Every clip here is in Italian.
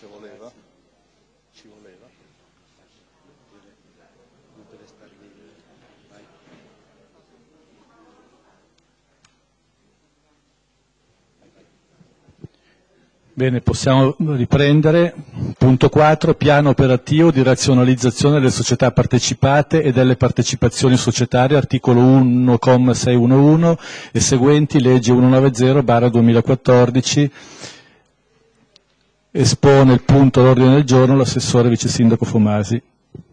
Ci voleva. Ci voleva. Bene, possiamo riprendere. Punto 4, piano operativo di razionalizzazione delle società partecipate e delle partecipazioni societarie, articolo 1,611 e seguenti, legge 190/2014. Espone il punto all'ordine del giorno l'assessore vice sindaco Fomasi.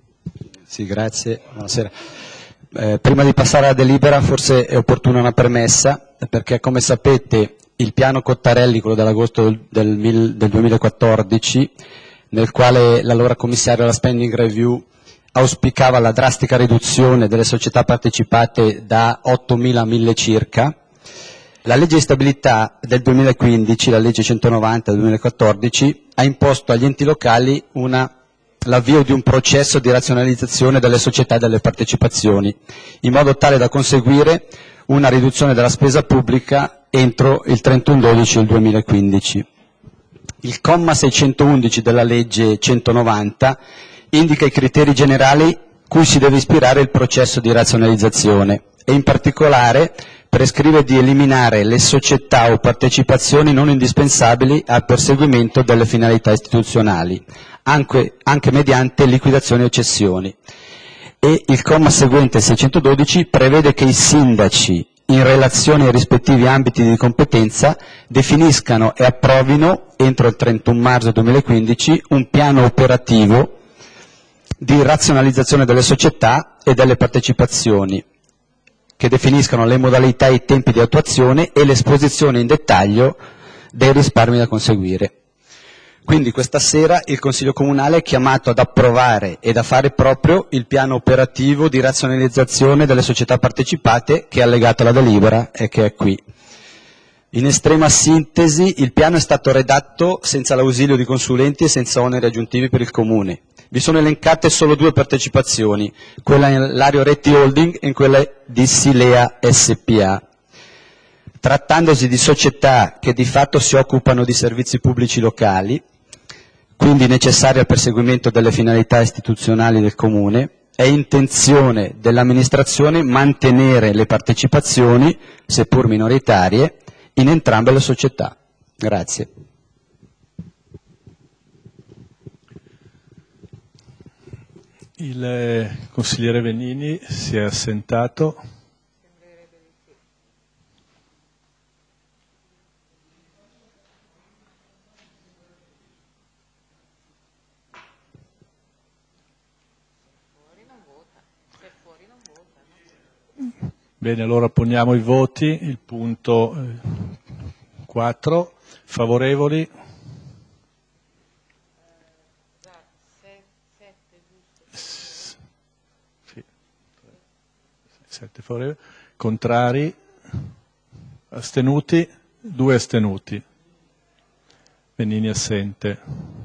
Sì, grazie. Buonasera. Prima di passare alla delibera forse è opportuna una premessa, perché come sapete il piano Cottarelli, quello dell'agosto del 2014, nel quale l'allora commissario alla Spending Review auspicava la drastica riduzione delle società partecipate da 8.000 a 1.000 circa, la legge di stabilità del 2015, la legge 190 del 2014, ha imposto agli enti locali l'avvio di un processo di razionalizzazione delle società e delle partecipazioni, in modo tale da conseguire una riduzione della spesa pubblica entro il 31/12 del 2015. Il comma 611 della legge 190 indica i criteri generali cui si deve ispirare il processo di razionalizzazione e in particolare prescrive di eliminare le società o partecipazioni non indispensabili al perseguimento delle finalità istituzionali, anche mediante liquidazioni o cessioni. E il comma seguente, 612, prevede che i sindaci, in relazione ai rispettivi ambiti di competenza, definiscano e approvino, entro il 31 marzo 2015, un piano operativo di razionalizzazione delle società e delle partecipazioni, che definiscano le modalità e i tempi di attuazione e l'esposizione in dettaglio dei risparmi da conseguire. Quindi questa sera il Consiglio Comunale è chiamato ad approvare ed a fare proprio il piano operativo di razionalizzazione delle società partecipate che è allegato alla delibera e che è qui. In estrema sintesi, il piano è stato redatto senza l'ausilio di consulenti e senza oneri aggiuntivi per il Comune. Vi sono elencate solo due partecipazioni, quella nell'Ario Retti Holding e quella di Silea SPA. Trattandosi di società che di fatto si occupano di servizi pubblici locali, quindi necessarie al perseguimento delle finalità istituzionali del Comune, è intenzione dell'amministrazione mantenere le partecipazioni, seppur minoritarie, in entrambe le società. Grazie. Il consigliere Venini si è assentato. Bene, allora poniamo i voti. Il punto 4, favorevoli. 7 favorevoli, contrari, astenuti, 2 astenuti. Venini assente.